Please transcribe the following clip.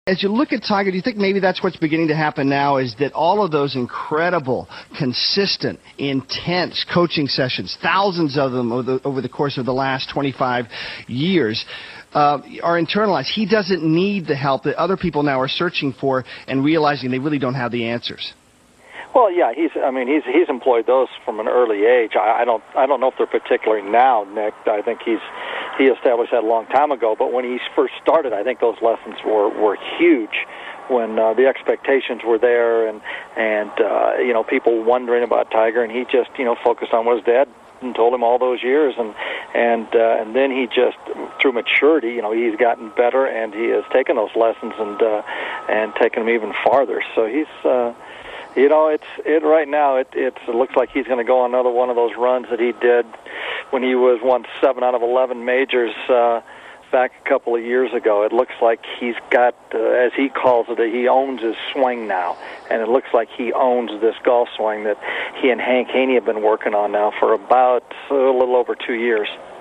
As you look at Tiger, do you think maybe that's what's beginning to happen now, is that all of those incredible, consistent, intense coaching sessions, thousands of them over the course of the last 25 years, are internalized? He doesn't need the help that other people now are searching for and realizing they really don't have the answers. Well, yeah, he's employed those from an early age. I don't know if they're particularly now, Nick. I think he established that a long time ago. But when he first started, I think those lessons were huge. When the expectations were there, and people wondering about Tiger, and he just focused on what his dad told him all those years, and then he just, through maturity, he's gotten better, and he has taken those lessons and taken them even farther. So he's. Right now. It looks like he's going to go on another one of those runs that he did when he won 7 out of 11 majors back a couple of years ago. It looks like he's got, as he calls it, he owns his swing now, and it looks like he owns this golf swing that he and Hank Haney have been working on now for about a little over 2 years.